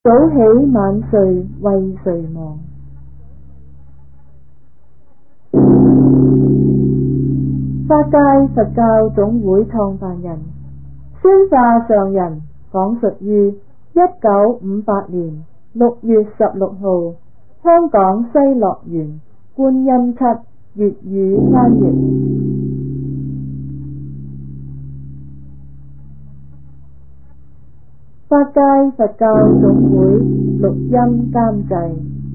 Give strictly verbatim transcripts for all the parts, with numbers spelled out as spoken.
早起晚睡為誰忙？法界佛教總會創辦人宣化上人講述於一九五八年六月十六號香港西樂園觀音七粵語翻譯。法界佛教總會錄音監製。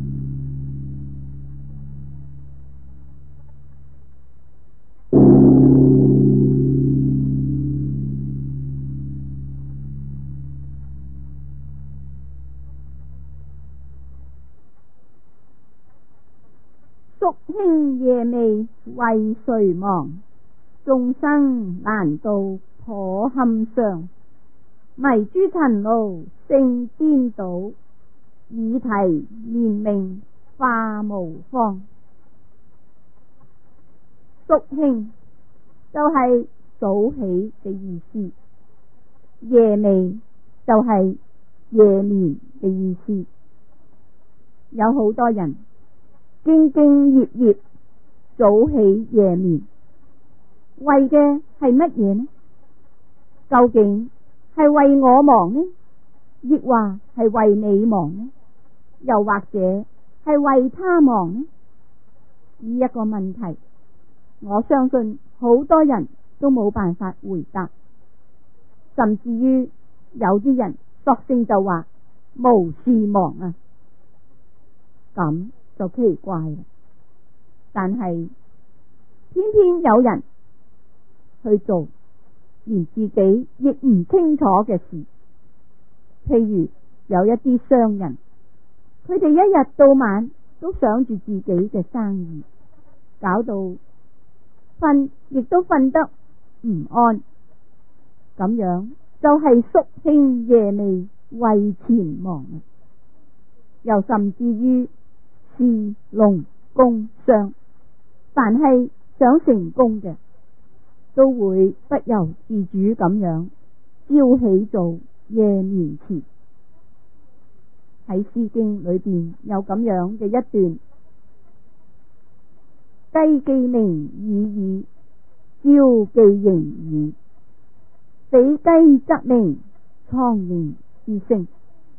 宿興夜未為誰忙？眾生難渡頗堪傷。迷諸塵勞性顛倒，議題連名化無方。宿興就係早起嘅意思，夜寐就係夜眠嘅意思。有好多人兢兢業業，早起夜眠，為嘅係乜嘢呢？究竟係為我忙呢，亦或係為你忙呢？又或者係為他忙呢？呢一個問題，我相信好多人都冇辦法回答，甚至於有啲人索性就話無事忙啊，咁就奇怪啦。但係偏偏有人去做連自己亦唔清楚嘅事，譬如有一啲商人，佢哋一日到晚都想住自己嘅生意，搞到瞓亦都瞓得唔安，咁樣就係宿興夜寐為錢忙。又甚至於士農工商，凡係想成功嘅，都會不由自主咁樣朝起做夜眠遲。喺詩經裏邊有咁樣嘅一段：雞既鳴已矣，朝既盈矣。非雞則鳴，蒼蠅之聲。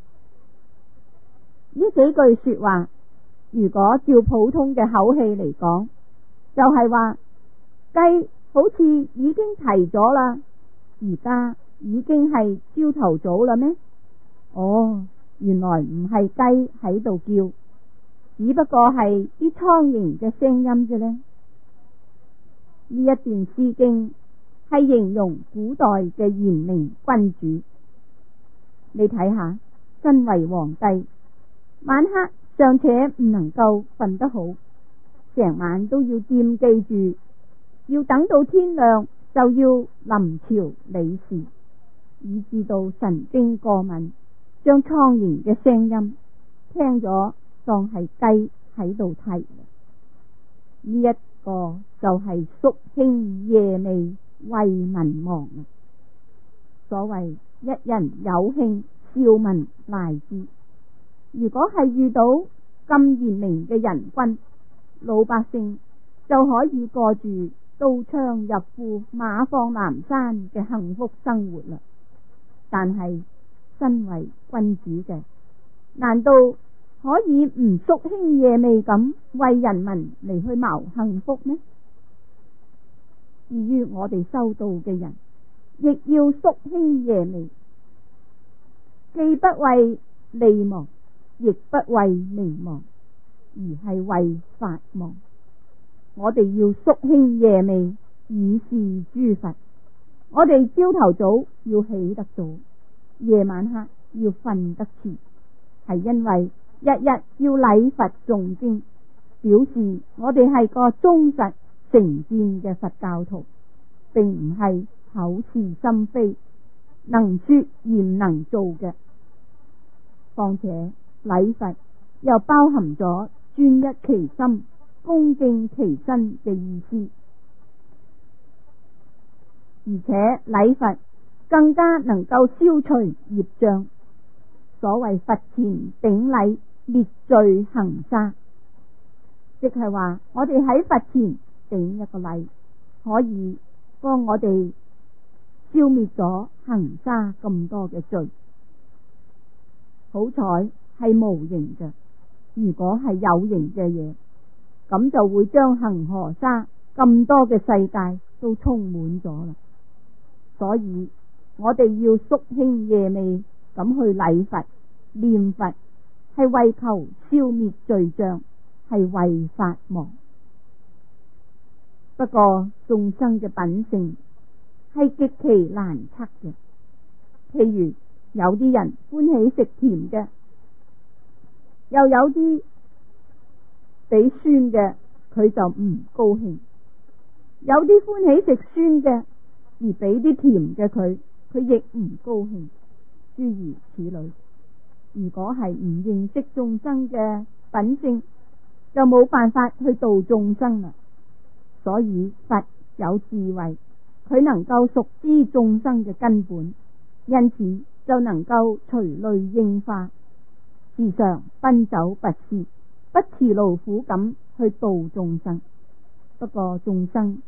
呢幾句說話，如果照普通嘅口氣嚟講，就係話雞好似已經啼咗啦，而家已經係朝頭早啦咩？哦，原來唔係雞喺度叫，只不過係啲蒼蠅嘅聲音啫呢。呢一段詩經係形容古代嘅賢明君主。你睇下，身為皇帝，晚黑尚且唔能夠瞓得好，成晚都要惦記住，要等到天亮就要臨朝理事，以致到神經過敏，將蒼蠅嘅聲音聽咗當係雞喺度啼。呢一個就係宿興夜寐為民忙。所謂一人有慶，笑民賴之。如果係遇到咁賢明嘅人君，老百姓就可以過住刀槍入庫、馬放南山嘅幸福生活啦。但係身為君主嘅，難道可以唔宿興夜寐咁為人民嚟去謀幸福呢？至於我哋修道嘅人，亦要宿興夜寐，既不為利忙，亦不為名忙，而係為法忙。我哋要宿興夜寐以示諸佛。我哋朝頭早要起得早，夜晚黑要瞓得遲，係因為日日要禮佛誦經，表示我哋係個忠實誠摯嘅佛教徒，並唔係口是心非，能說而唔能做嘅。況且禮佛又包含咗專一其心、恭敬其身嘅意思，而且禮佛更加能夠消除業障。 所謂佛前頂禮滅罪行沙，即係話我哋喺佛前頂一個禮，可以幫我哋消滅咗行沙咁多嘅罪。好彩係無形嘅，如果係有形嘅嘢，咁就會將恒河沙咁多嘅世界都充滿咗啦。所以我哋要夙興夜寐咁去禮佛念佛，係為求消滅罪障，係為法忙。不過眾生嘅品性係極其難測嘅，譬如有啲人歡喜食甜嘅，又有啲俾酸嘅佢就唔高興，有啲歡喜食酸嘅而俾啲甜嘅佢，佢亦唔高興，諸如此類。如果係唔認識眾生嘅品性，就冇辦法去度眾生啦。所以佛有智慧，佢能夠熟知眾生嘅根本，因此就能夠隨類應化，時常奔走跋涉，不辭勞苦咁去度眾生。不過眾生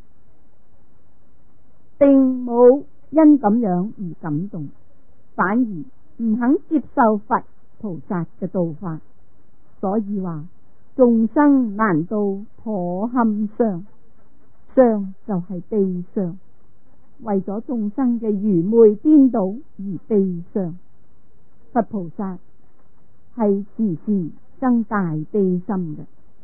並冇因咁樣而感動，反而唔肯接受佛菩薩嘅道法，所以話眾生難度頗堪傷，傷就係悲傷，為咗眾生嘅愚昧顛倒而悲傷。佛菩薩係時時生大悲心嘅。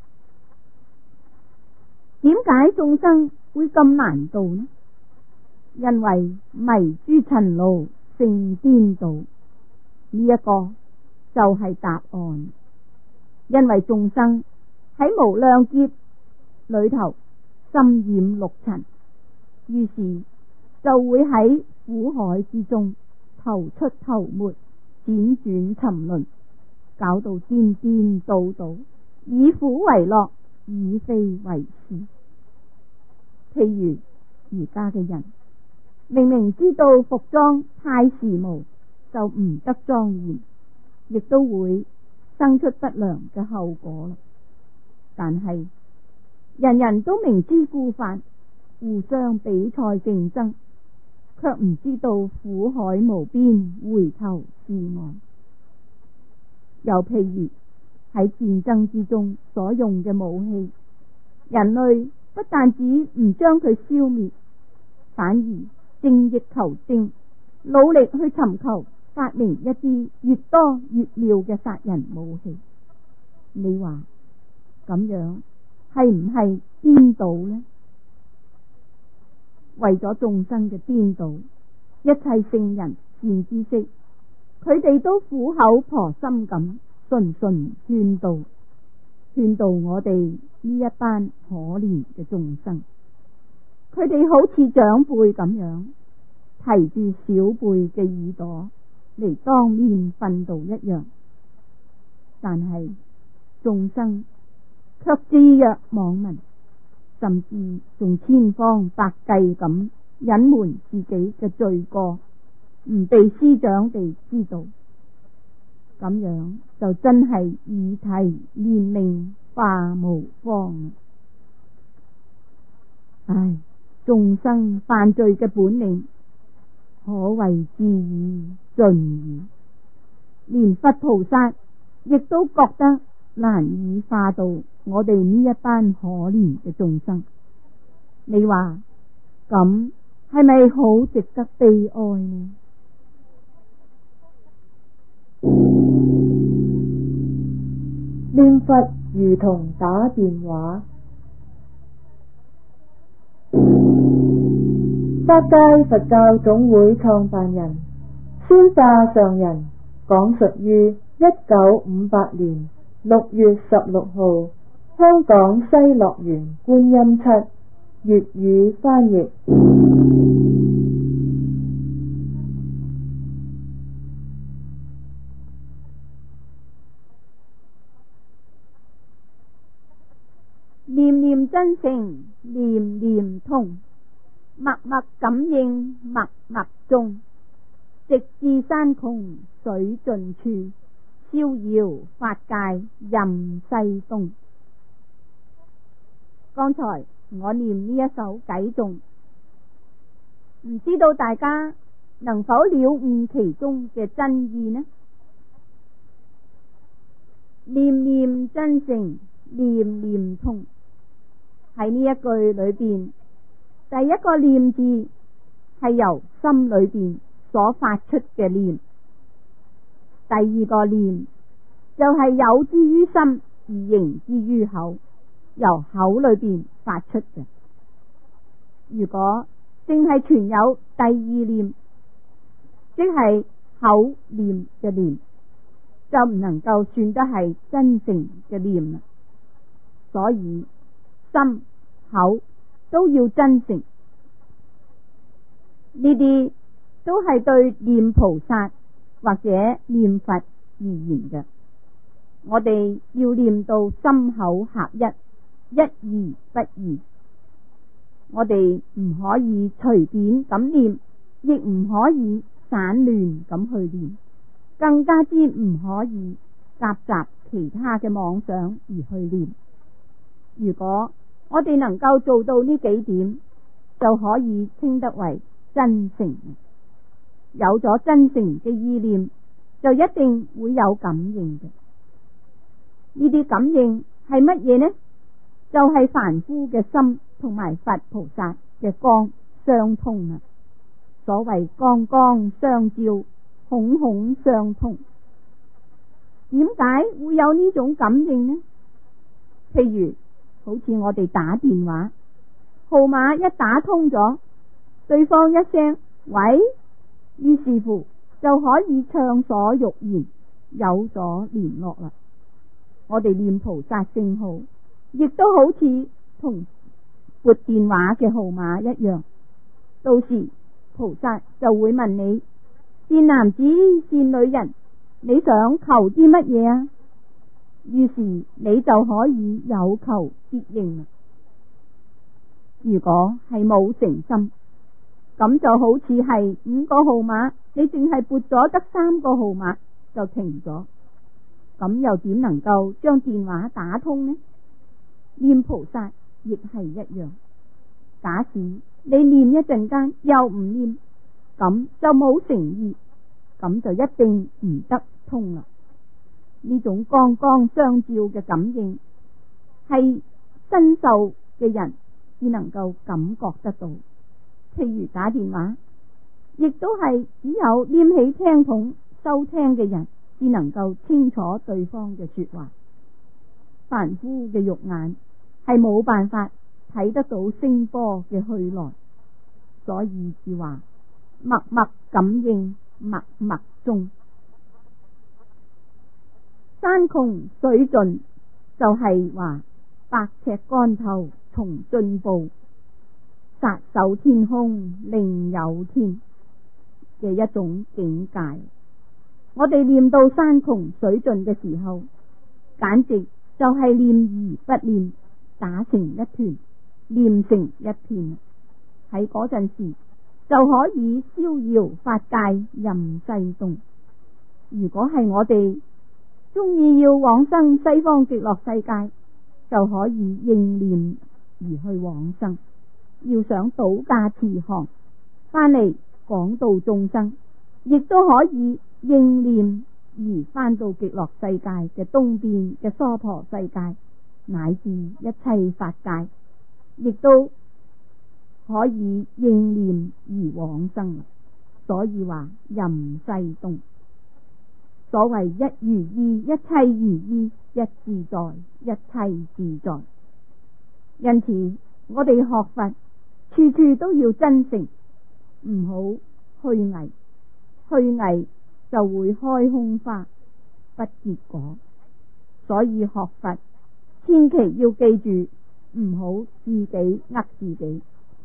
點解眾生會咁難度呢？因為迷諸塵勞性顛倒，呢、這、一個就係答案。因為眾生喺無量劫裏頭深染六塵，於是就會喺苦海之中頭出頭沒，輾轉沉淪，搞到顛顛倒倒，以苦為樂，以非為事。譬如而家嘅人明明知道服裝太時髦就唔得莊嚴，亦都會生出不良嘅後果啦。但係人人都明知故犯，互相比賽競爭，卻唔知道苦海無邊，回頭是岸。又譬如喺戰爭之中所用嘅武器，人類不但止唔將佢消滅，反而精益求精，努力去尋求發明一啲越多越妙嘅殺人武器。你話咁樣係唔係顛倒呢？為咗眾生嘅顛倒，一切聖人善知識，佢哋都苦口婆心咁循循勸導，勸導我哋呢一班可憐嘅眾生。佢哋好似長輩咁樣，提住小輩嘅耳朵嚟當面訓導一樣，但係眾生卻置若罔聞，甚至仲千方百計咁隱瞞自己嘅罪過，唔被師長哋知道。咁樣就真係以提憐命化無方。唉，眾生犯罪嘅本領可謂至矣盡矣，連佛菩薩亦都覺得難以化度我哋呢一班可憐嘅眾生。你話咁係咪好值得悲哀呢？ 念佛如同打電話。法界佛教總會創辦人宣化上人講述於一九五八年六月十六號，香港西樂園觀音七粵語翻譯。 念念真誠，念念通，默默感應，默默中，直至山窮水盡處，逍遙法界任西東。剛才我念呢一首偈頌，唔知道大家能否了悟其中嘅真意呢？念念真誠，念念通。喺呢一句裏邊，第一個念字係由心裏邊所發出嘅念，第二個念就係有之於心而形之於口，由口裏邊發出嘅。如果淨係存有第二念，即係口念嘅念，就唔能夠算得係真誠嘅念啦。所以心口都要真誠，呢啲都係對念菩薩或者念佛而言嘅。我哋要念到心口合一，一而不二。我哋唔可以隨便咁念，亦唔可以散亂咁去念，更加之唔可以夾雜其他嘅妄想而去念。如果我哋能夠做到呢幾點，就可以稱得為真誠。有咗真誠嘅意念，就一定會有感應嘅。呢啲感應係乜嘢呢？就係、是、凡夫嘅心同埋佛菩薩嘅光相通啊！所謂光光相照，孔孔相通。點解會有呢種感應呢？譬如好似我哋打電話，號碼一打通咗，對方一聲喂，於是乎就可以暢所欲言，有咗聯絡啦。我哋念菩薩聖號，亦都好似同撥電話嘅號碼一樣，到時菩薩就會問你：善男子善女人，你想求啲乜嘢啊？於是你就可以有求必應啦。如果係冇誠心，咁就好似係五個號碼，你淨係撥咗得三個號碼就停咗，咁又點能夠將電話打通呢？念菩薩亦係一樣，假使你念一陣間又唔念，咁就冇誠意，咁就一定唔得通啦。呢種光光相照嘅感應，係身受嘅人只能夠感覺得到。譬如打電話，亦都係只有拈起聽筒收聽嘅人，只能夠清楚對方嘅說話。凡夫嘅肉眼係冇辦法睇得到聲波嘅去來，所以是話默默感應，默默中。山窮水盡就係話百尺竿頭從進步，撒手天空另有天嘅一種境界。我哋念到山窮水盡嘅時候，簡直就係念而不念，打成一團，念成一片。喺嗰陣時就可以逍遙法界任西東。如果係我哋中意要往生西方極樂世界，就可以應念而去往生。要想倒駕慈航翻嚟廣度眾生，亦都可以應念而翻到極樂世界嘅東邊嘅娑婆世界，乃至一切法界，亦都可以應念而往生。所以話任西東。所謂一如意，一切如意，一自在，一切自在。因此我哋學佛處處都要真誠，唔好虛偽，虛偽就會開空花不結果。所以學佛千祈要記住，唔好自己呃自己。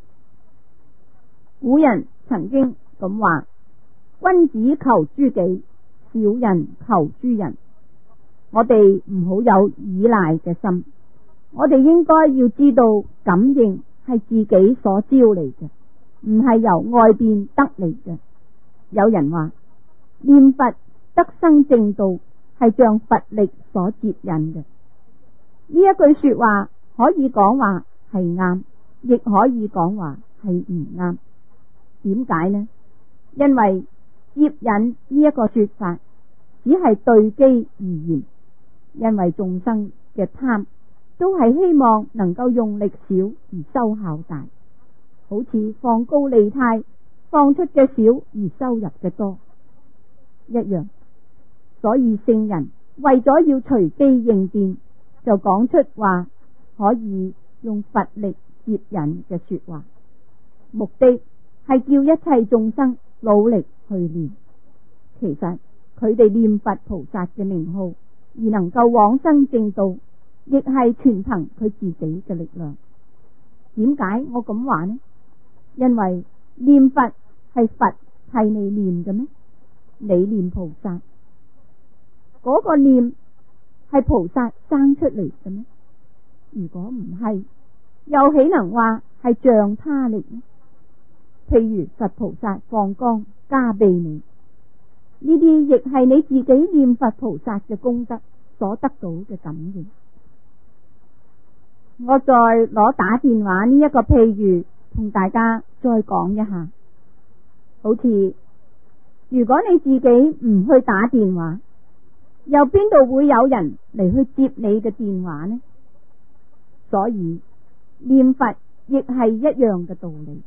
古人曾經咁話：君子求諸己，小人求諸人。我哋唔好有依賴嘅心，我哋應該要知道感應係自己所招嚟嘅，唔係由外邊得嚟嘅。有人話念佛得得生正道係像佛力所接引嘅。呢一句說話可以講話係啱，亦可以講話係唔啱。點解呢？因為接引呢一個說法只係對機而言，因為眾生嘅貪都係希望能夠用力少而收效大，好似放高利貸，放出嘅少而收入嘅多一樣。所以聖人為咗要隨機應變，就講出話可以用佛力接引嘅說話，目的係叫一切眾生努力去念。其實佢哋念佛菩薩嘅名號而能夠往生正道，亦係全憑佢自己嘅力量。點解我咁話呢？因為念佛係佛係你念嘅咩？你念菩薩，嗰個念係菩薩生出嚟嘅咩？如果唔係，又豈能話係仗他力呢？譬如佛菩薩放光加被你，呢啲亦係你自己念佛菩薩嘅功德所得到嘅感應。我再攞打電話呢一個譬喻同大家再講一下。好似如果你自己唔去打電話，又邊度會有人嚟去接你嘅電話呢？所以念佛亦係一樣嘅道理。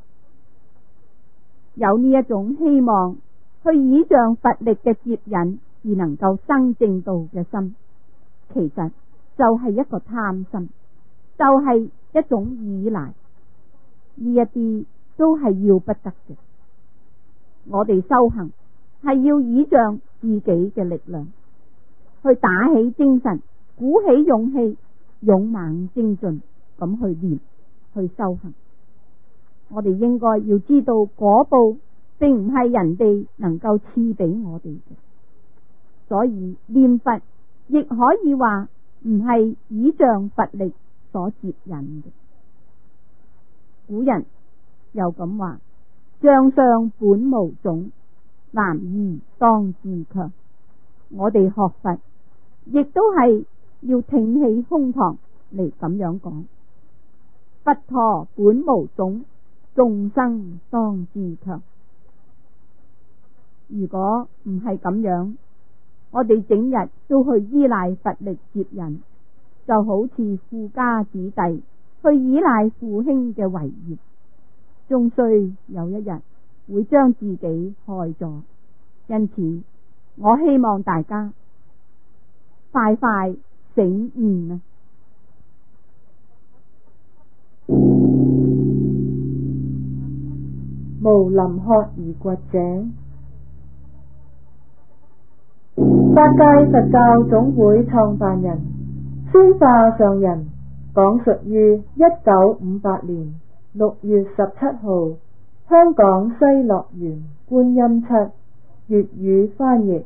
有呢一種希望去倚仗佛力嘅接引而能夠生正道嘅心，其實就係一個貪心，就係一種依賴。呢一啲都係要不得嘅。我哋修行係要倚仗自己嘅力量，去打起精神，鼓起勇氣，勇猛精進咁去念，去修行。我哋應該要知道果報並唔係人哋能夠賜俾我哋嘅，所以念佛亦可以話唔係倚仗佛力所接引嘅。古人又咁話：將相本無種，男兒當自強。我哋學佛亦都係要挺起胸膛嚟咁樣講：佛陀本無種，眾生當自強。如果唔係咁樣，我哋整日都去依賴佛力接引，就好似富家子弟去依賴父兄嘅遺業，終須有一日會將自己害咗。因此我希望大家快快醒悟啊！ 無林殼而掘井。法界佛教總會創辦人宣化上人講述於一九五八年六月十七號，香港西樂園觀音七，粵語翻譯。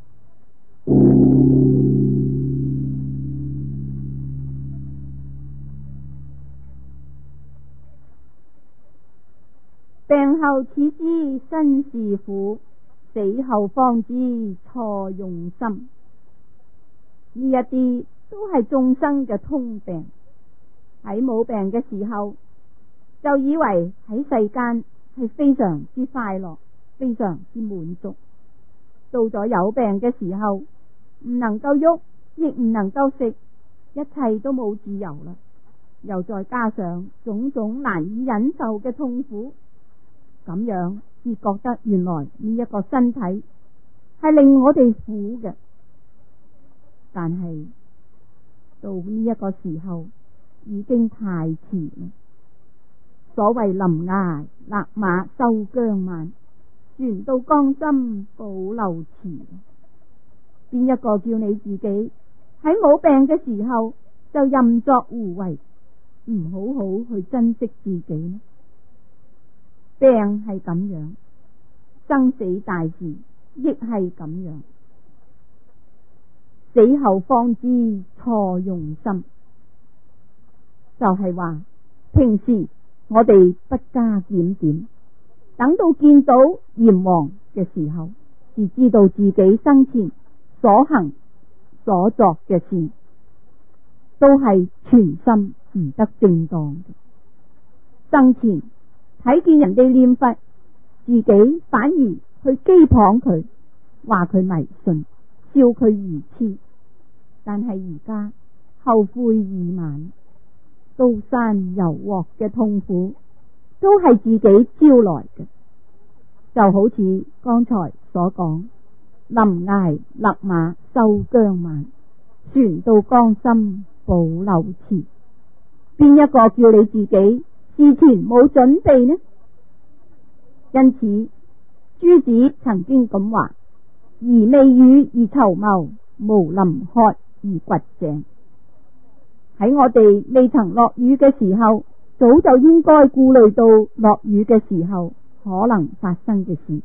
病後始知身是苦，死後方知錯用心。呢一啲都係眾生嘅通病。喺冇病嘅時候，就以為喺世間係非常之快樂，非常之滿足。到咗有病嘅時候，唔能夠喐，亦唔能夠食，一切都冇自由啦。又再加上種種難以忍受嘅痛苦，咁樣至覺得原來呢一個身體係令我哋苦嘅。但係到呢一個時候已經太遲啦。所謂臨崖勒馬收姜蔓，船到江心保留遲。邊一個叫你自己喺冇病嘅時候就任作胡為，唔好好去珍惜自己呢？病係咁樣，生死大事亦係咁樣。死後方知錯用心，就係話平時我哋不加檢點，等到見到閻王嘅時候， 是知道自己生前所行所作嘅事都係全心唔得正當嘅。生前睇見人哋念佛，自己反而去譏謗佢，話佢迷信，笑佢愚痴。但係而家後悔已晚，刀山油鑊嘅痛苦都係自己招來嘅。就好似剛才所講，臨崖勒馬收姜晚，船到江心保柳遲。邊一個叫你自己事前冇準備呢？因此朱子曾經咁話：兒未雨而綢繆，無臨渴而掘井。喺我哋未曾落雨嘅時候，早就應該顧慮到落雨嘅時候可能發生嘅事。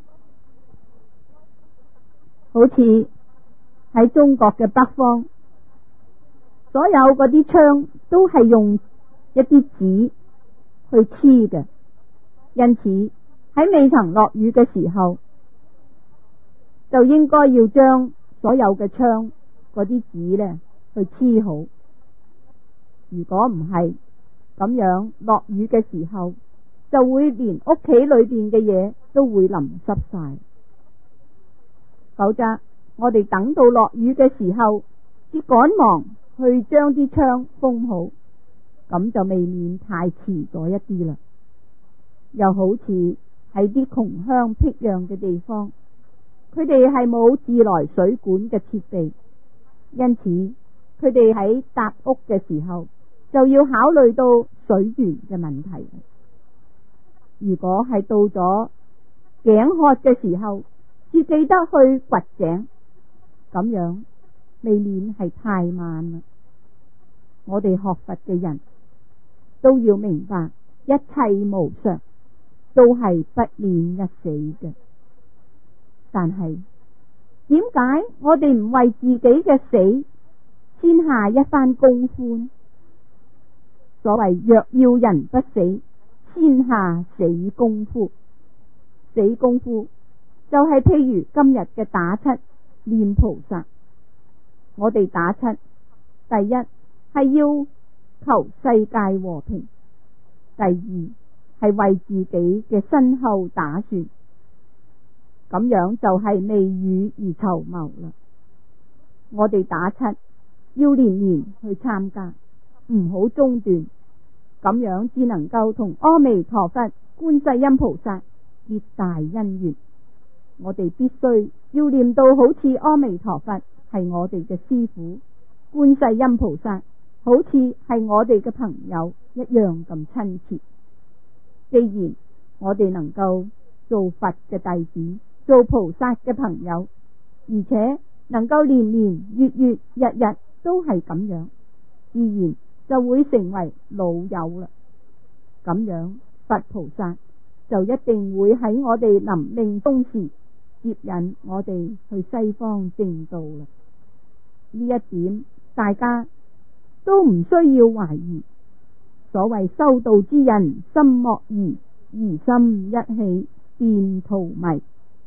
好似喺中國嘅北方，所有嗰啲窗都係用一啲紙去黐嘅，因此喺未曾落雨嘅時候，就應該要將所有嘅窗嗰啲紙呢去黐好。如果唔係咁樣，落雨嘅時候就會連屋企裏邊嘅嘢都會淋濕晒。否則我哋等到落雨嘅時候，至趕忙去將啲窗封好，咁就未免太遲咗一啲啦。又好似喺啲窮鄉僻壤嘅地方，佢哋係冇自來水管嘅設備，因此佢哋喺搭屋嘅時候就要考慮到水源嘅問題。如果係到咗頸渴嘅時候，只記得去掘井，咁樣未免係太慢啦。我哋學佛嘅人都要明白，一切無常，都係不免一死嘅。但係點解我哋唔為自己嘅死先下一番功夫呢？所謂若要人不死，先下死功夫。死功夫就係譬如今日嘅打七念菩薩。我哋打七，第一係要求世界和平，第二係為自己嘅身後打算，咁樣就係未雨而綢繆啦。我哋打七要年年去參加，唔好中斷，咁樣只能夠同阿彌陀佛、觀世音菩薩結大因緣。我哋必須要念到好似阿彌陀佛係我哋嘅師父，觀世音菩薩好似係我哋嘅朋友一樣咁親切。既然我哋能夠做佛嘅弟子，做菩薩嘅朋友，而且能夠年年月月日日都係咁樣，自然就會成為老友啦。咁樣佛菩薩就一定會喺我哋臨命終時接引我哋去西方正道啦。呢一點大家都唔需要懷疑。所謂修道之人心莫疑，疑心一起便荼蘼。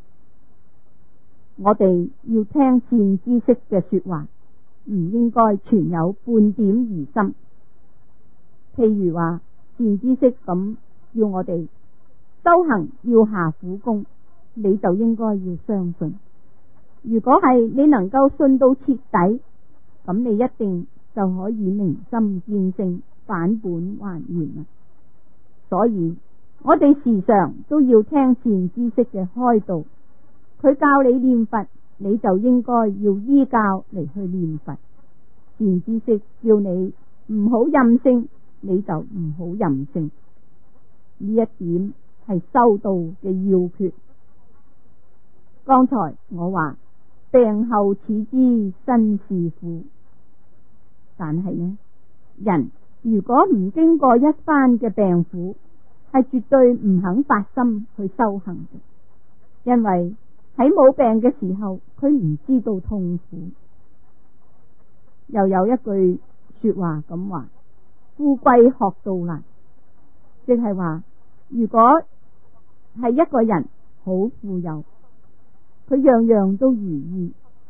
我哋要聽善知識嘅說話，唔應該存有半點疑心。譬如話善知識咁叫我哋修行要下苦功，你就應該要相信。如果係你能夠信到徹底，咁你一定就可以明心見性，返本還原啦。所以我哋時常都要聽善知識嘅開導，佢教你念佛，你就應該要依教嚟去念佛。善知識叫你唔好任性，你就唔好任性。呢一點係修道嘅要訣。剛才我話病後始知身是苦，但係呢，人如果唔經過一番嘅病苦，係絕對唔肯發心去修行嘅。因為喺冇病嘅時候，佢唔知道痛苦。又有一句說話咁話：富貴學道難。即係話，如果係一個人好富有， 佢樣樣都如意。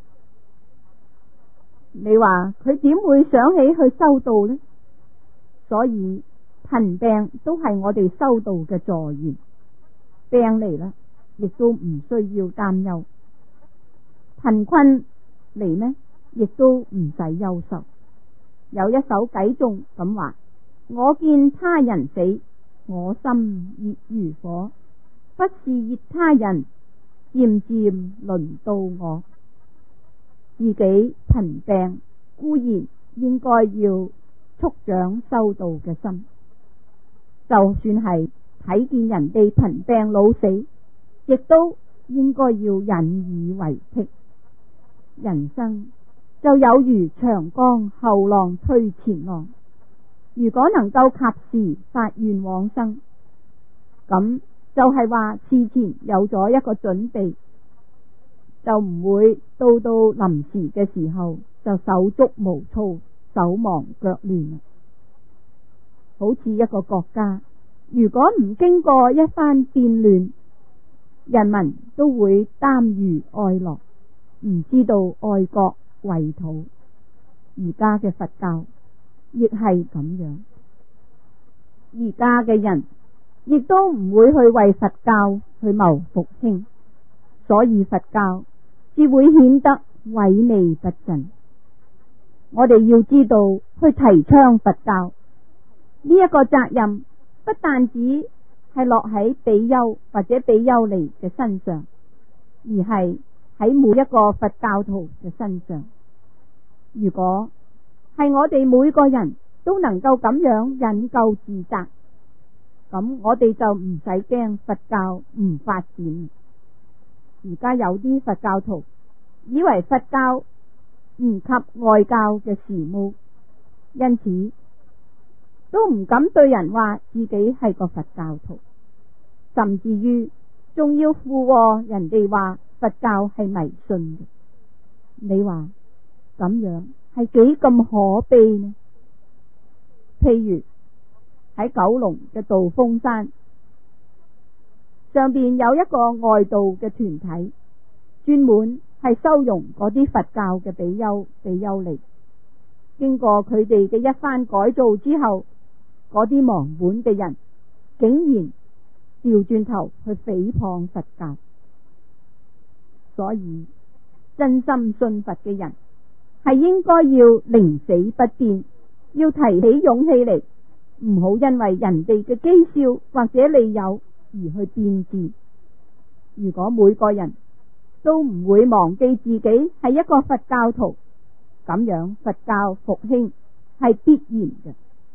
你話佢點會想起去修道呢？所以貧病都係我哋修道嘅助緣，病嚟啦，亦都唔需要擔憂；貧困嚟呢，亦都唔使憂愁。有一首偈頌咁話：我見他人死，我心熱如火，不是熱他人，漸漸輪到我。自己貧病固然應該要促長修道嘅心，就算係睇見人哋貧病老死，亦都應該要引以為戚。人生就有如長江後浪推前浪，如果能夠及時發願往生，咁就係話事前有咗一個準備，就唔會到到臨時嘅時候就手足無措、手忙腳亂。好似一個國家，如果唔經過一番變亂，人民都會耽虞哀樂，唔知道愛國為土。而家嘅佛教亦係咁樣，而家嘅人亦都唔會去為佛教去謀復興，所以佛教只會顯得萎靡不振。我哋要知道去提倡佛教呢一個責任，不但止係落喺比丘或者比丘尼嘅身上，而係喺每一個佛教徒嘅身上。如果係我哋每個人都能夠咁樣引咎自責，咁我哋就唔使驚佛教唔發展。而家有啲佛教徒以為佛教唔及外教嘅時髦，因此都唔敢對人話自己係個佛教徒，甚至於仲要附和人哋話佛教係迷信嘅。你話咁樣係幾咁可悲呢？譬如喺九龍嘅道風山上邊有一個外道嘅團體，專門係收容嗰啲佛教嘅比丘比丘尼。經過佢哋嘅一番改造之後，嗰啲忘本嘅人竟然調轉頭去誹謗佛教。所以真心信佛嘅人係應該要寧死不變，要提起勇氣嚟，唔好因為人哋嘅譏笑或者利誘而去變節。如果每個人都唔會忘記自己係一個佛教徒，咁樣佛教復興係必然嘅。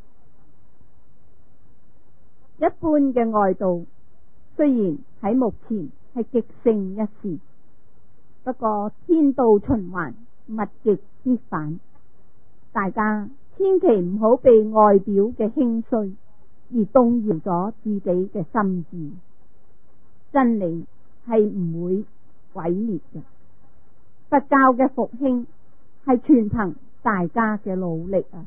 一般嘅外道雖然喺目前係極盛一時，不過天道循環，物極必反，大家千祈唔好被外表嘅興衰而動搖咗自己嘅心智。真理係唔會毀滅嘅，佛教嘅復興係全憑大家嘅努力啊！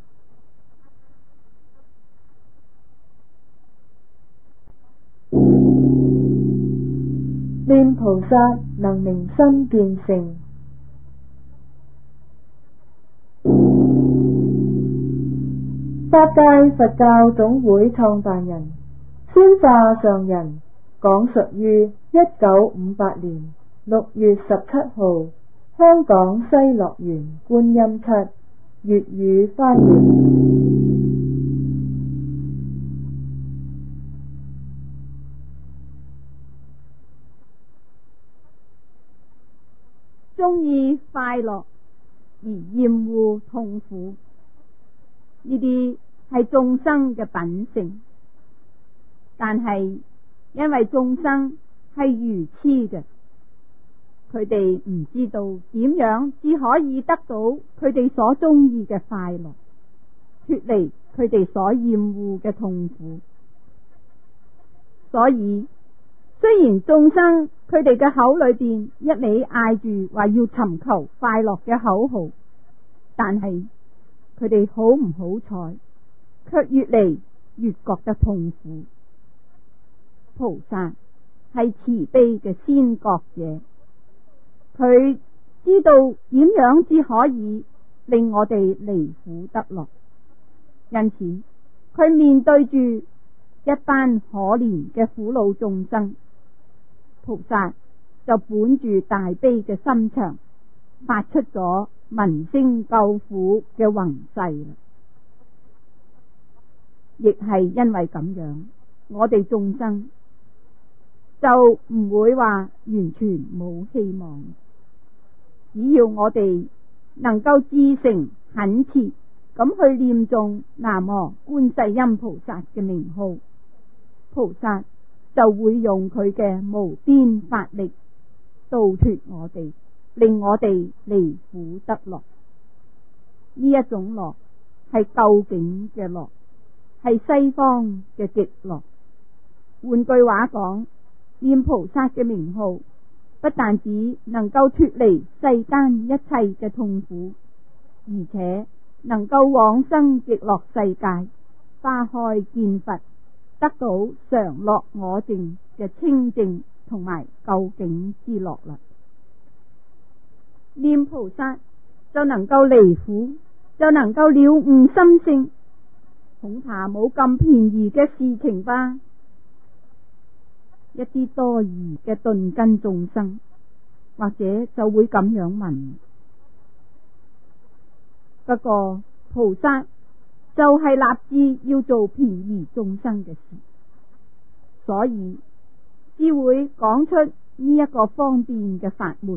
念菩薩能明心見性。法界佛教總會創辦人宣化上人講述於一九五八年六月十七號，香港西樂園觀音七，粵語翻譯。 鍾意快樂而厭惡痛苦，呢啲係眾生嘅品性，但係因為眾生係愚痴嘅，佢哋唔知道點樣只可以得到佢哋所中意嘅快樂，脫離佢哋所厭惡嘅痛苦。所以雖然眾生佢哋嘅口裏邊一味嗌住話要尋求快樂嘅口號，但係佢哋好唔好彩，卻越嚟越覺得痛苦。菩薩係慈悲嘅先覺者， 佢知道點樣至可以令我哋離苦得樂，因此佢面對住一班可憐嘅苦惱眾生，菩薩就本住大悲嘅心腸，發出咗聞聲救苦嘅宏誓。亦係因為咁樣，我哋眾生就唔會話完全冇希望。只要我哋能夠至誠懇切咁去念誦南無觀世音菩薩嘅名號，菩薩就會用佢嘅無邊法力度脫我哋，令我哋離苦得樂。呢一種樂係究竟嘅樂，係西方嘅極樂。換句話講，念菩薩嘅名號不但只能夠脫離世間一切嘅痛苦，而且能夠往生極樂世界，花開見佛，得到常樂我淨嘅清淨同埋究竟之樂啦。念菩薩就能夠離苦，就能夠了悟心性，恐怕冇咁便宜嘅事情吧。一啲多疑嘅頓根眾生，或者就會咁樣問。不過菩薩就係立志要做便宜眾生嘅事，所以只會講出呢一個方便嘅法門。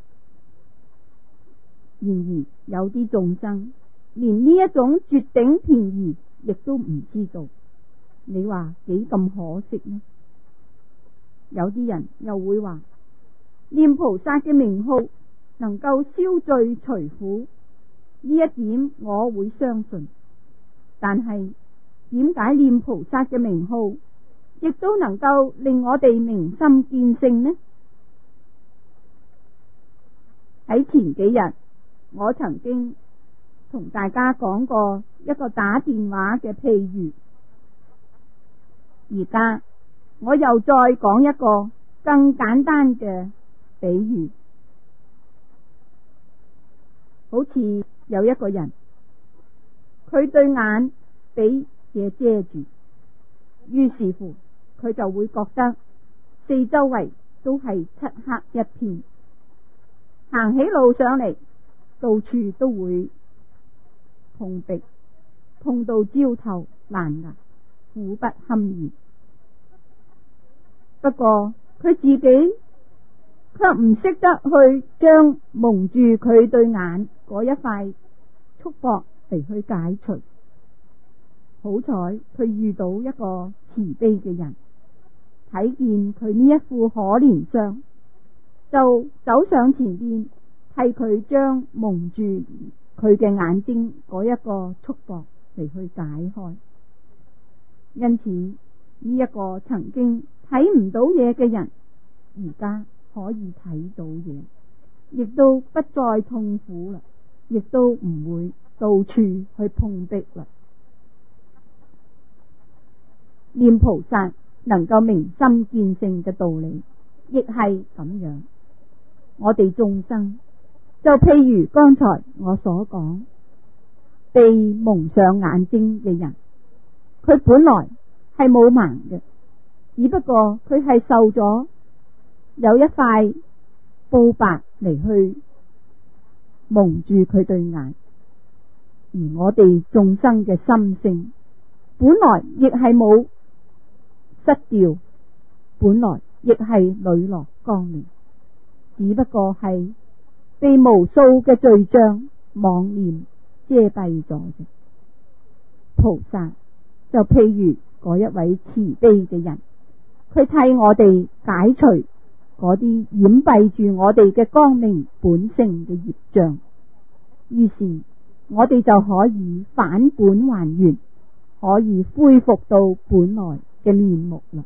然而有啲眾生連呢一種絕頂便宜亦都唔知道，你話幾咁可惜呢？有啲人又會話念菩薩嘅名號能夠消罪除苦，呢一點我會相信，但係點解念菩薩嘅名號亦都能夠令我哋明心見性呢？喺前幾日我曾經同大家講過一個打電話嘅譬喻，而家我又再講一個更簡單嘅比喻。好似有一個人，佢對眼俾嘢遮住，於是乎佢就會覺得四周圍都係漆黑一片，行起路上嚟到處都會碰壁，碰到焦頭爛額，苦不堪言。不過佢自己卻唔識得去將蒙住佢對眼嗰一塊束縛嚟去解除。好彩佢遇到一個慈悲嘅人，睇見佢呢一副可憐相，就走上前邊替佢將蒙住佢嘅眼睛嗰一個束縛嚟去解開。因此呢一個曾經睇唔到嘢嘅人，而家可以睇到嘢，亦都不再痛苦啦，亦都唔會到處去碰壁啦。念菩薩能夠明心見性嘅道理，亦係咁樣。我哋眾生就譬如剛才我所講，被蒙上眼睛嘅人，佢本來係冇盲嘅，只不過佢係受咗有一塊布白嚟去蒙住佢對眼。而我哋眾生嘅心性本來亦係冇失掉，本來亦係磊落光明，只不過係被無數嘅罪障妄念遮蔽咗嘅。菩薩就譬如嗰一位慈悲嘅人，佢替我哋解除嗰啲掩蔽住我哋嘅光明本性嘅業障，於是我哋就可以返本還原，可以恢復到本來嘅面目啦。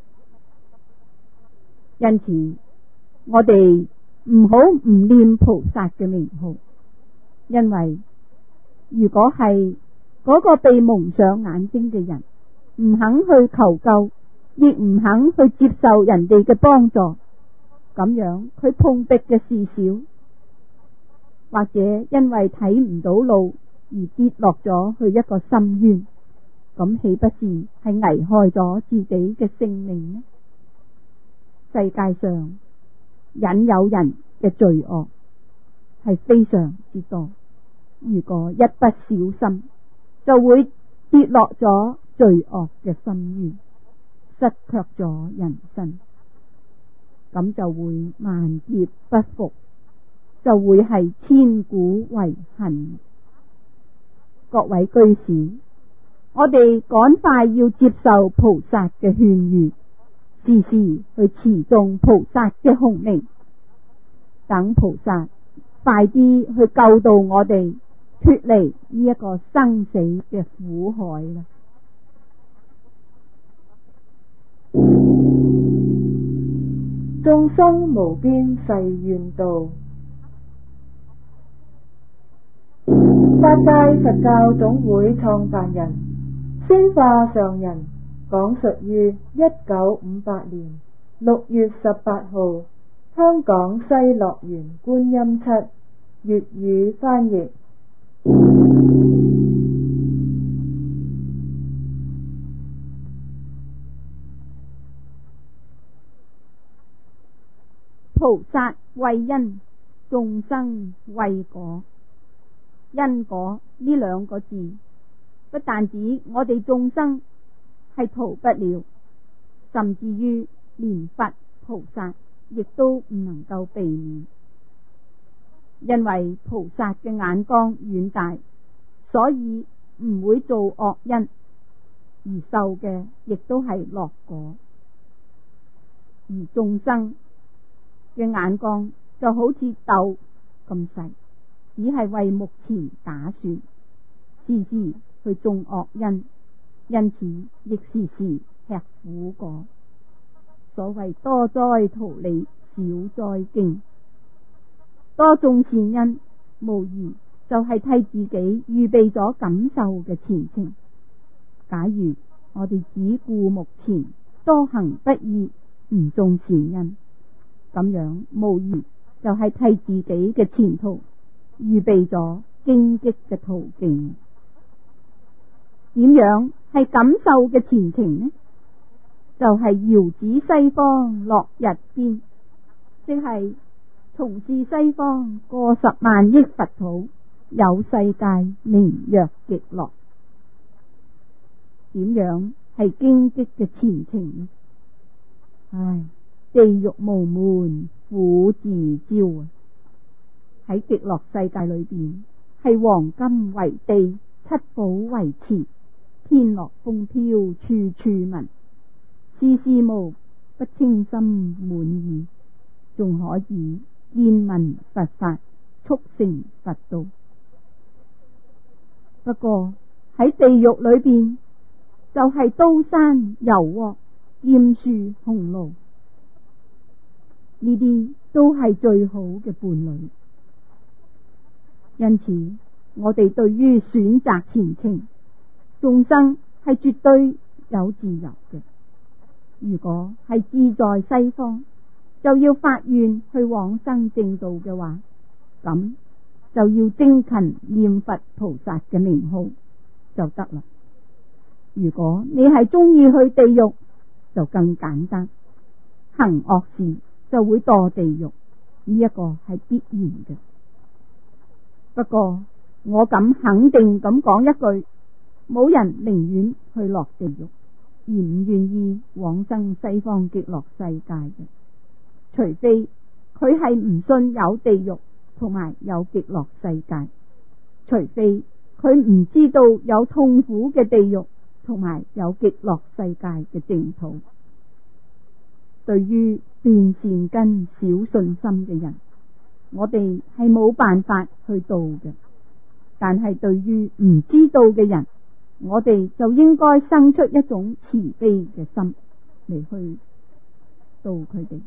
因此我哋唔好唔念菩薩嘅名號，因為如果係嗰個被蒙上眼睛嘅人唔肯去求救，亦唔肯去接受人哋嘅幫助，咁樣佢碰壁嘅事少， 或者因為睇唔到路而跌落咗去一個深淵，咁豈不是係危害咗自己嘅性命呢？世界上引誘人嘅罪惡係非常之多，如果一不小心就會跌落咗罪惡嘅深淵，失卻咗人生，咁就會萬劫不復，就會係千古遺恨。各位居士，我哋趕快要接受菩薩嘅勸喻，時時去持誦菩薩嘅洪名，等菩薩快啲去救度我哋脫離呢一個生死嘅苦海啦。 眾生無邊誓願度，法界佛教總會創辦人宣化上人講述於一九五八年六月十八號，香港西樂園觀音七粵語翻譯。 菩薩為因，眾生為果。因果呢兩個字，不但止我哋眾生係逃不了，甚至於連佛菩薩亦都唔能夠避免。因為菩薩嘅眼光遠大，所以唔會做惡因，而受嘅亦都係樂果。而眾生嘅眼光就好似豆咁細，只係為目前打算，時時去種惡因，因此亦時時吃苦果。所謂多災逃離，少災驚。多種善因，無疑就係替自己預備咗感受嘅前程。假如我哋只顧目前，多行不義，唔種善因，咁樣無疑就係替自己嘅前途預備咗荊棘嘅途徑。點樣係感受嘅前程呢？就係遙指西方落日邊，即係從事西方過十萬億佛土，有世界名曰極樂。點樣係荊棘嘅前程呢？唉，地獄無門，苦自招啊！喺極樂世界裏邊，係黃金為地，七寶為池，天樂風飄，處處聞，事事無不清心滿意，仲可以見聞佛法，速成佛道。不過喺地獄裏邊，就係、是、刀山油鑊、劍樹紅爐，呢啲都係最好嘅伴侶。因此，我哋對於選擇前程，眾生係絕對有自由嘅。如果係志在西方，就要發願去往生正道嘅話，咁就要精勤念佛菩薩嘅名號就得啦。如果你係中意去地獄，就更簡單，行惡事就會墮地獄，呢一個係必然嘅。不過我敢肯定咁講一句，冇人寧願去落地獄，而唔願意往生西方極樂世界嘅，除非佢係唔信有地獄同埋有極樂世界，除非佢唔知道有痛苦嘅地獄同埋有極樂世界嘅淨土。對於斷善根少信心嘅人，我哋係冇辦法去度嘅，但係對於唔知道嘅人，我哋就應該生出一種慈悲嘅心嚟去度佢哋。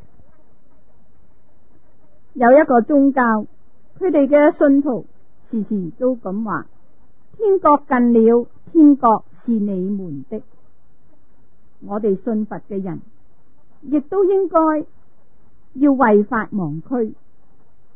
有一個宗教，佢哋嘅信徒時時都咁話：天國近了，天國是你們的。我哋信佛嘅人，亦都應該要為法忘軀，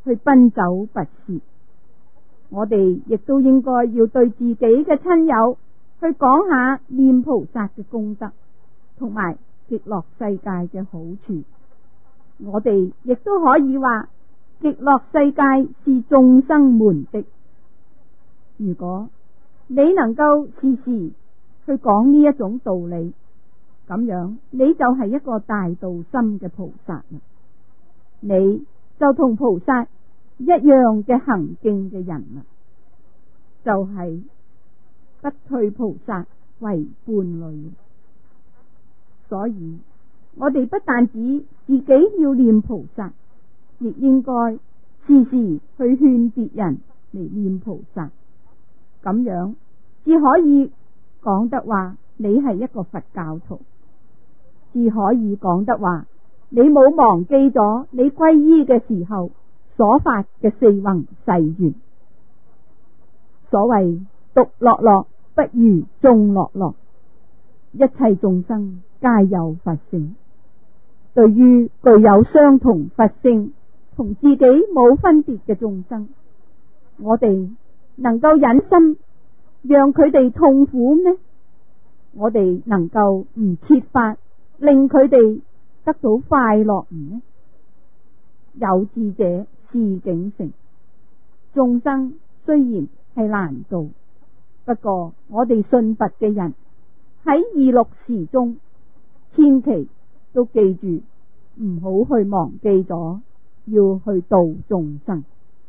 去奔走跋涉。我哋亦都應該要對自己嘅親友去講下念菩薩嘅功德，同埋極樂世界嘅好處。我哋亦都可以話，極樂世界是眾生們的。如果你能夠時時去講呢一種道理，咁樣你就係一個大道心嘅菩薩啦。你就同菩薩一樣嘅行徑嘅人啦，就係、是、不退菩薩為伴侶。所以我哋不但止自己要念菩薩，亦應該時時去勸別人嚟念菩薩，咁樣至可以講得話你係一個佛教徒，至可以講得話你冇忘記咗你皈依嘅時候所發嘅四弘誓願。所謂獨樂樂不如眾樂樂，一切眾生皆有佛性。對於具有相同佛性同自己冇分別嘅眾生，我哋能夠忍心讓佢哋痛苦呢？我哋能夠唔設法令佢哋得到快樂唔呢？有志者事竟成。眾生雖然係難度，不過我哋信佛嘅人喺二六時中，千祈都記住唔好去忘記咗要去度眾生。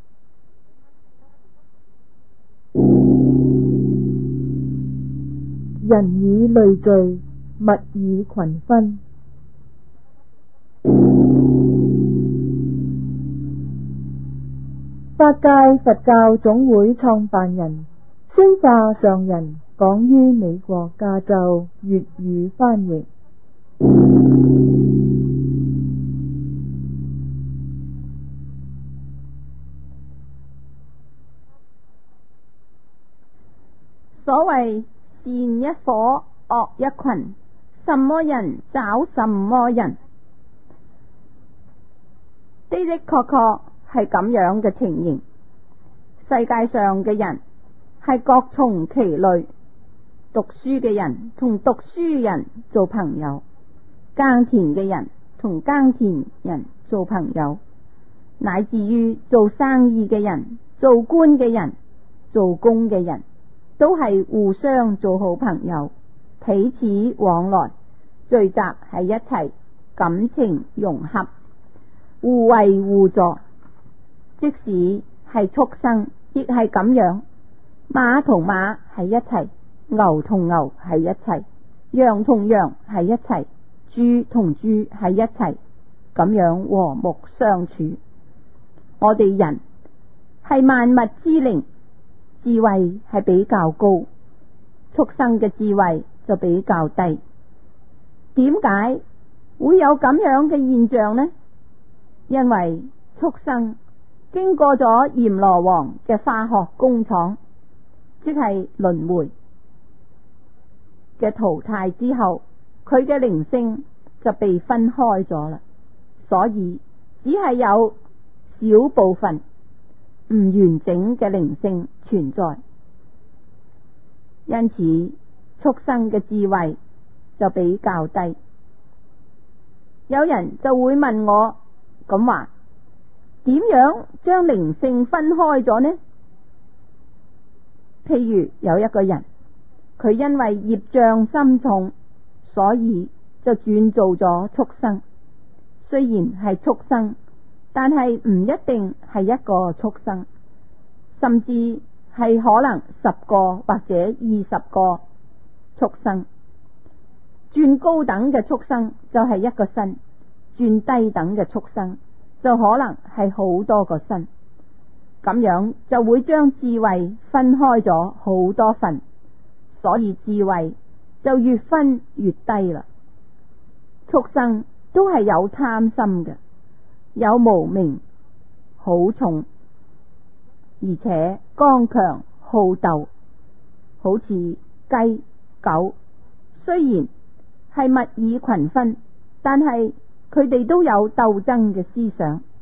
人以類聚，物以群分。法界佛教總會創辦人宣化上人講於美國加州，粵語翻譯。 所謂善一夥，惡一群，什麼人找什麼人，的的確確係咁樣嘅情形。世界上嘅人係各從其類，讀書嘅人同讀書人做朋友，耕田嘅人同耕田人做朋友，乃至於做生意嘅人、做官嘅人、做工嘅人，都係互相做好朋友，彼此往來，聚集喺一齊，感情融合，互惠互助。即使係畜生亦係咁樣，馬同馬喺一齊，牛同牛喺一齊，羊同羊喺一齊，豬同豬喺一齊，咁樣和睦相處。我哋人係萬物之靈，智慧係比較高，畜生嘅智慧就比較低。點解會有咁樣嘅現象呢？因為畜生經過咗閻羅王嘅化學工廠，即係輪迴嘅淘汰之後，佢嘅靈性就被分開咗啦，所以只係有小部分唔完整嘅靈性存在，因此畜生嘅智慧就比較低。有人就會問我咁話，點樣將靈性分開咗呢？譬如有一個人，佢因為業障深重，所以就轉做咗畜生。雖然係畜生，但係唔一定係一個畜生，甚至係可能十個或者二十個畜生。轉高等嘅畜生就係一個身，轉低等嘅畜生就可能係好多個身，咁樣就會將智慧分開咗好多份，所以智慧就越分越低啦。畜生都係有貪心嘅，有無明好重，而且剛強好鬥，好似雞狗，雖然係物以群分，但係佢哋都有鬥爭嘅思想，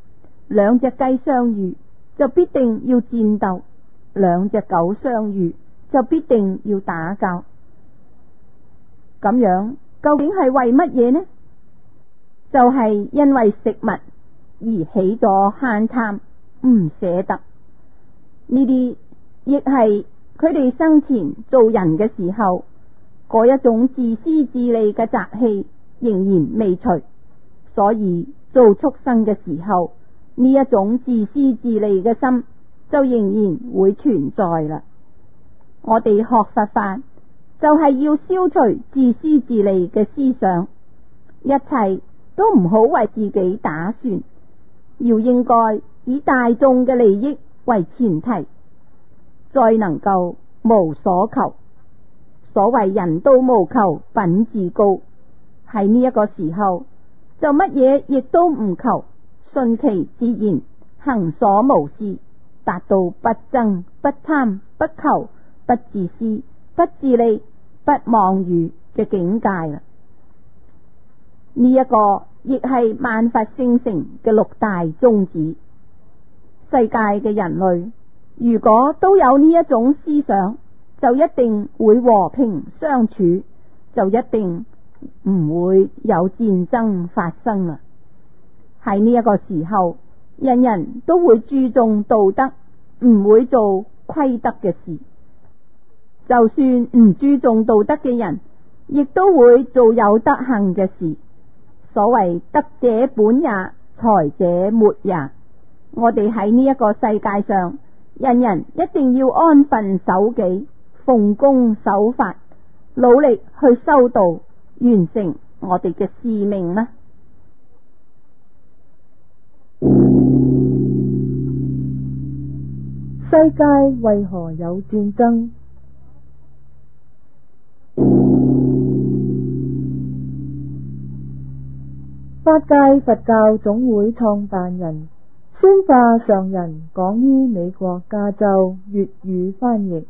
兩隻雞相遇就必定要戰鬥，兩隻狗相遇就必定要打交。咁樣究竟係為乜嘢呢？就係、是、因為食物而起咗慳貪，唔捨得。呢啲亦係佢哋生前做人嘅時候，嗰一種自私自利嘅習氣仍然未除，所以做畜生嘅時候，呢一種自私自利嘅心就仍然會存在啦。我哋學佛法就係要消除自私自利嘅思想，一切都唔好為自己打算，要應該以大眾嘅利益為前提，再能夠無所求。所謂人都無求，品自高。喺呢一個時候，就乜嘢亦都唔求，順其自然，行所無事，達到不爭、不貪、不求、不自私、不自利、不妄語嘅境界啦。呢、這、一個亦係萬法聖成嘅六大宗旨。世界嘅人類如果都有呢一種思想，就一定會和平相處，就一定唔會有戰爭發生啦。喺呢一個時候，人人都會注重道德，唔會做虧德嘅事。就算唔注重道德嘅人，亦都會做有德行嘅事。所謂德者本也，才者末也。我哋喺呢一個世界上，人人一定要安分守己，奉公守法，努力去修道，完成我哋嘅使命啦。 世界為何有戰爭？法界佛教總會創辦人宣化上人講於美國加州粵語翻譯。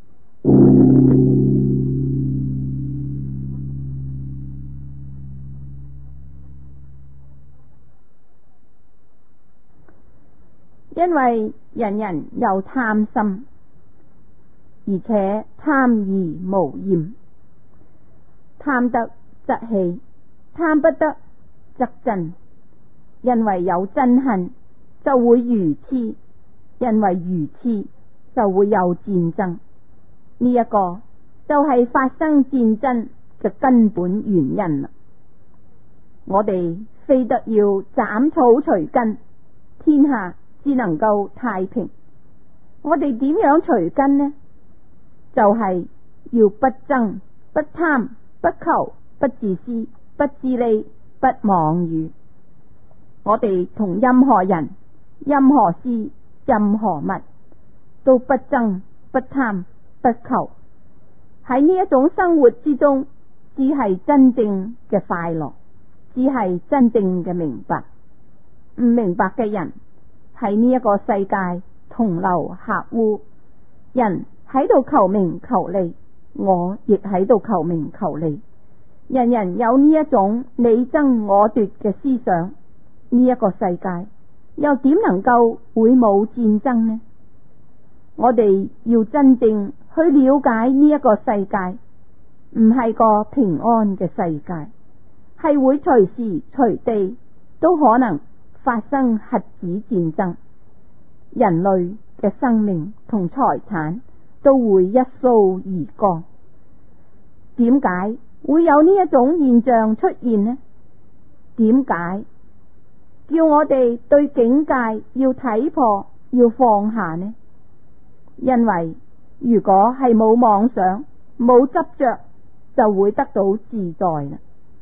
因為人人有貪心，而且貪而無厭，貪得則喜，貪不得則憎。因為有憎恨，就會愚癡，因為愚癡就會有戰爭。呢、這、一個就係發生戰爭嘅根本原因啦。我哋非得要斬草除根，天下只能夠太平。我哋點樣除根呢？就係、是、要不爭、不貪、不求、不自私、不自利、不妄語。我哋同任何人、任何事、任何物都不爭、不貪、不求。喺呢一種生活之中，只係真正嘅快樂，只係真正嘅明白。唔明白嘅人喺呢一個世界同流合污，人喺度求名求利，我亦喺度求名求利。人人有呢一種你爭我奪嘅思想，呢、這、一個世界又點能夠會冇戰爭呢？我哋要真正去了解呢一個世界，唔係個平安嘅世界，係會隨時隨地都可能發生核子戰爭，人類嘅生命同財產都會一掃而光。點解會有呢一種現象出現呢？點解叫我哋對境界要睇破，要放下呢？因為如果係冇妄想、冇執着，就會得到自在啦。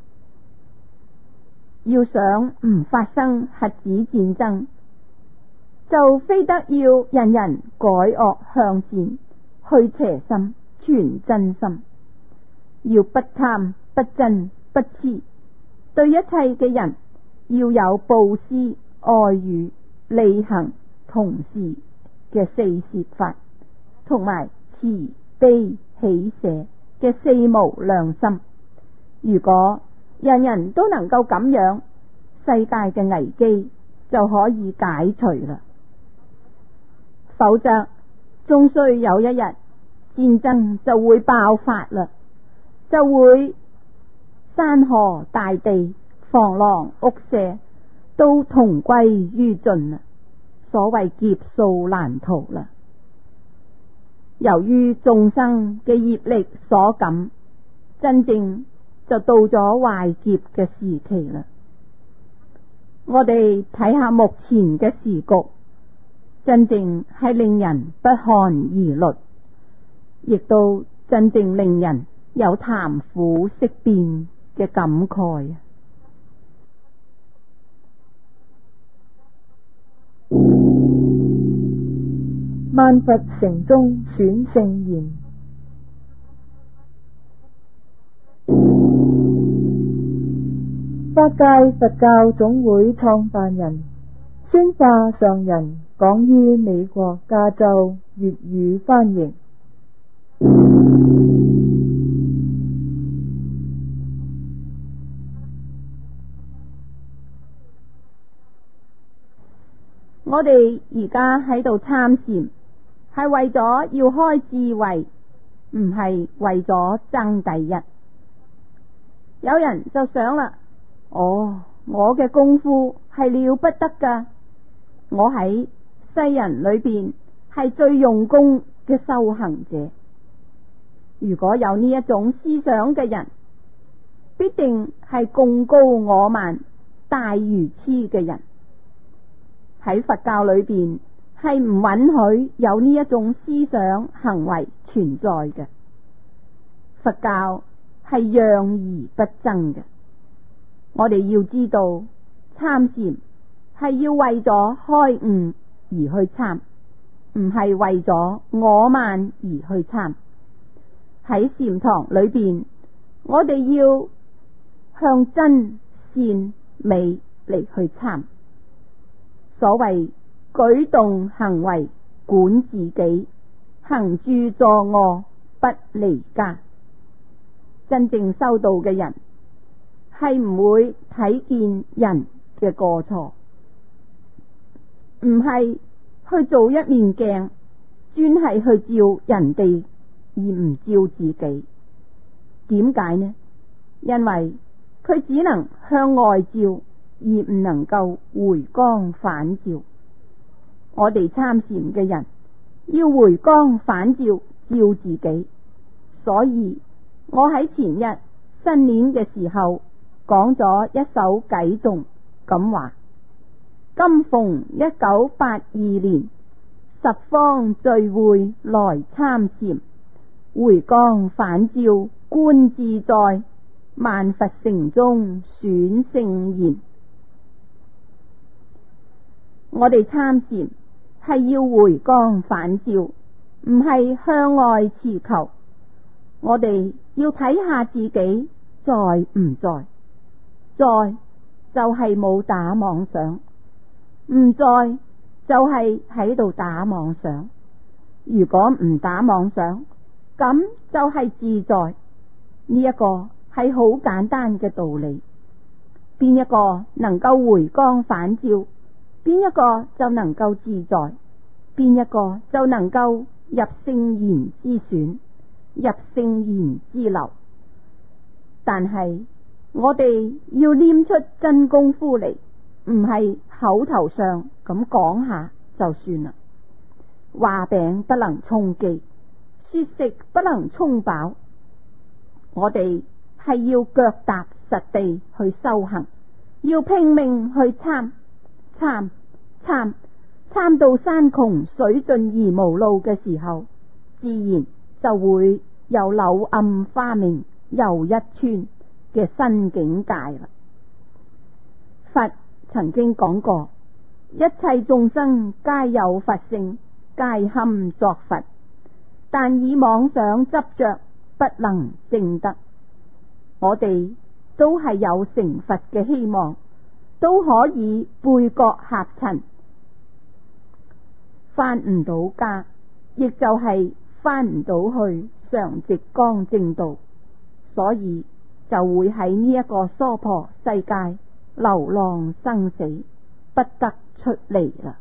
要想唔發生核子戰爭，就非得要人人改惡向善，去邪心，存真心。要不貪、不嗔、不癡，對一切嘅人要有布施、愛語、利行、同事嘅四攝法，同埋慈悲喜捨嘅四無量心。如果人人都能夠咁樣，世界嘅危機就可以解除啦。否則終須有一日戰爭就會爆發啦，就會山河大地、房廊屋舍都同歸於盡啦。所謂劫數難逃啦。由於眾生嘅業力所感，真正就到咗壞劫嘅時期啦。我哋睇下目前嘅時局，真正係令人不寒而慄，亦都真正令人有談苦色變嘅感慨。 萬佛城中選聖言，法界佛教總會創辦人宣化上人講於美國加州粵語翻譯。 我哋而家喺度參禪，係為咗要開智慧，唔係為咗爭第一。有人就想啦，哦，我嘅功夫係了不得噶，我喺世人裏邊係最用功嘅修行者。如果有呢一種思想嘅人，必定係貢高我慢、大愚癡嘅人。喺佛教裏邊係唔允許有呢一種思想行為存在嘅。佛教係讓而不爭嘅。我哋要知道，參禪係要為咗開悟而去參，唔係為咗我慢而去參。喺禪堂裏邊，我哋要向真善美嚟去參。所謂舉動行為管自己，行住坐臥不離家。真正修道嘅人係唔會睇見人嘅過錯，唔係去做一面鏡，專係去照人哋而唔照自己。點解呢？因為佢只能向外照，而唔能夠回光返照。我哋參禪嘅人要回光返照，照自己。所以我喺前日新年嘅時候講咗一首偈頌，咁話：今逢一九八二年，十方聚會來參禪，回光返照觀自在，萬佛城中選聖言。我哋參禪係要回光返照，唔係向外持求。我哋要睇下自己在唔在，在就係冇打妄想，唔在就係喺度打妄想。如果唔打妄想，咁就係自在。呢一個係好簡單嘅道理。邊一個能夠回光返照，邊一個就能夠自在，邊一個就能夠入聖賢之選，入聖賢之流。但係我哋要拈出真功夫嚟，唔係口頭上咁講下就算啦。話餅不能充飢，說食不能充飽。我哋係要腳踏實地去修行，要拼命去參參參參到山窮水盡而無路嘅時候，自然就會有柳暗花明又一村嘅新境界啦。佛曾經講過，一切眾生皆有佛性，皆堪作佛，但以妄想執着，不能證得。我哋都係有成佛嘅希望，都可以背覺合塵，返唔到家，亦就係返唔到去常寂光正道，所以就會喺呢一個娑婆世界流浪生死， 不得出離啦。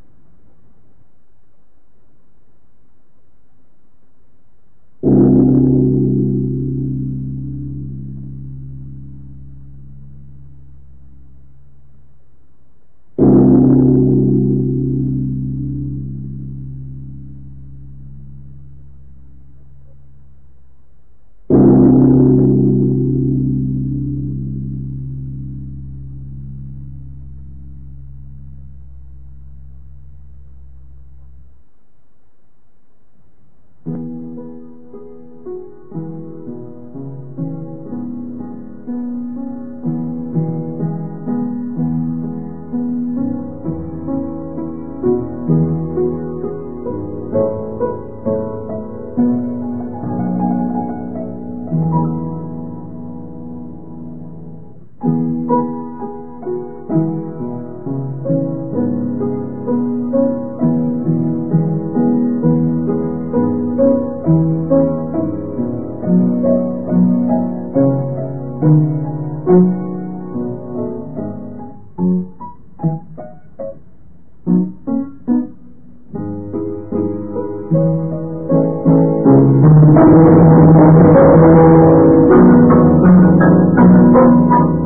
Thank you.